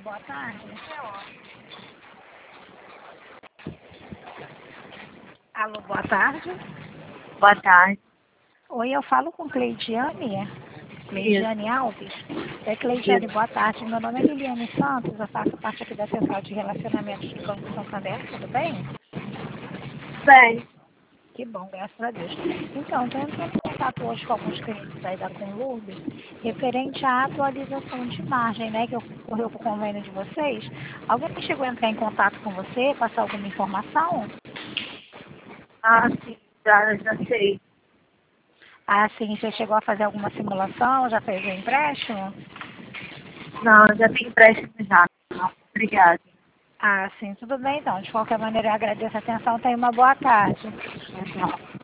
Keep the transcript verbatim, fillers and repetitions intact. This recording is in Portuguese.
boa tarde. Alô, boa tarde. Boa tarde. Oi, eu falo com Cleidiane. Cleidiane Alves. É Cleidiane, boa tarde. Meu nome é Liliane Santos, eu faço parte aqui da Central de Relacionamentos do Banco Santander, tudo bem? Bem, Que bom, graças a Deus. Então, estou entrando em contato hoje com alguns clientes aí da Conlurb, referente à atualização de margem, né, que ocorreu com o convênio de vocês. Alguém chegou a entrar em contato com você, passar alguma informação? ah, sim, já, já sei. Ah, sim, você chegou a fazer alguma simulação, já fez o empréstimo? Não, já tem empréstimo já. Não, obrigada. Ah, sim, tudo bem então. De qualquer maneira, eu agradeço a atenção. Tenha uma boa tarde. Tchau.